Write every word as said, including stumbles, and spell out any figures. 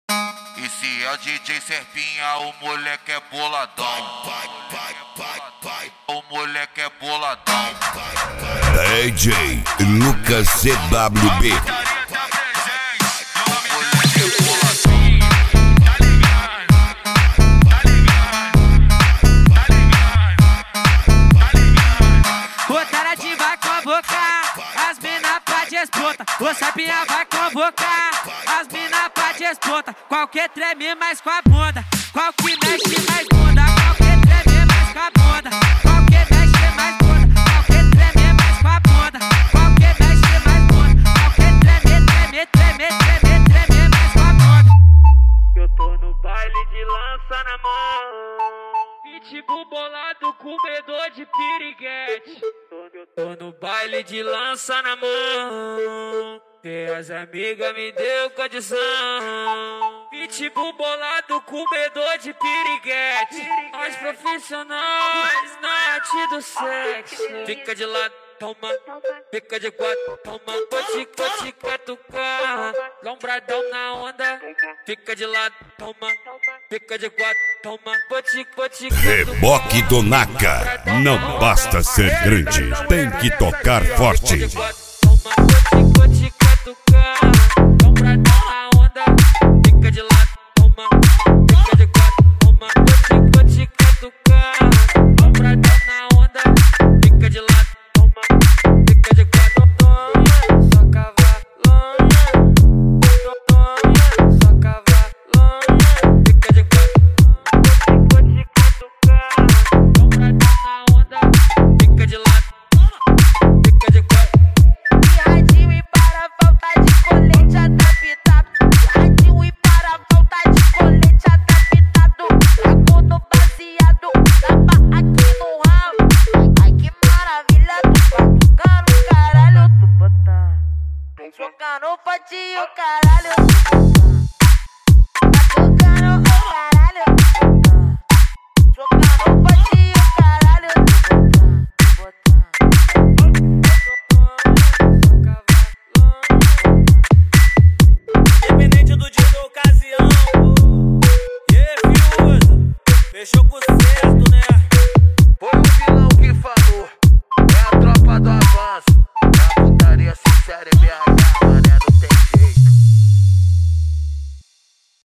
E se é o D J Serpinha, o moleque é boladão. O moleque é boladão. D J Lucas C W B. Vai convocar as mina pra disputa. O Serpinha vai convocar as mina pra disputa. Qual que treme mais com a bunda? Qual que mexe mais bunda? Qual que treme mais com a bunda? Qual que mexe mais bunda? Qual que treme mais com a bunda? Qual que mexe mais bunda? Qual que treme, treme, treme, treme, treme mais com a bunda? Eu tô no baile de lança na mão, pitbull bolado, comedor de piriguete. Tô no baile de lança na mão, e as amigas me deu condição. Pitbull bolado, comedor de piriguete. Nós profissionais na arte do sexo. Fica de lado, toma, fica de quatro, toma. Cote, cote, catucar, lombradão na onda. Fica de lado, toma, fica de quatro, toma. Cote, cote, Reboque do Naka. Não basta ser grande, tem que tocar forte. Jogar no patinho, caralho.